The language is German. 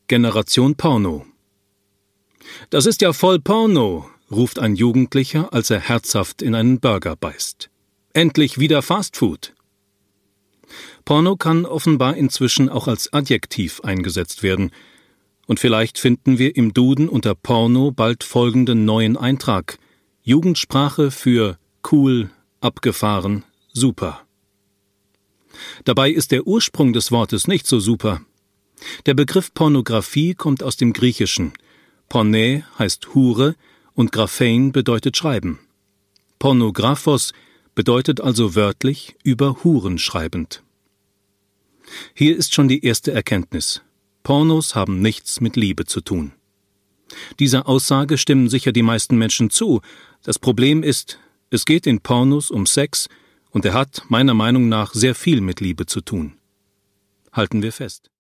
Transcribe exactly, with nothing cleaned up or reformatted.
Generation Porno. »Das ist ja voll Porno«, ruft ein Jugendlicher, als er herzhaft in einen Burger beißt. »Endlich wieder Fastfood!« Porno kann offenbar inzwischen auch als Adjektiv eingesetzt werden. Und vielleicht finden wir im Duden unter Porno bald folgenden neuen Eintrag: Jugendsprache für cool, abgefahren, super. Dabei ist der Ursprung des Wortes nicht so super. Der Begriff Pornografie kommt aus dem Griechischen. Porne heißt Hure und Graphein bedeutet Schreiben. Pornographos bedeutet also wörtlich über Huren schreibend. Hier ist schon die erste Erkenntnis: Pornos haben nichts mit Liebe zu tun. Dieser Aussage stimmen sicher die meisten Menschen zu. Das Problem ist, es geht in Pornos um Sex und er hat meiner Meinung nach sehr viel mit Liebe zu tun. Halten wir fest.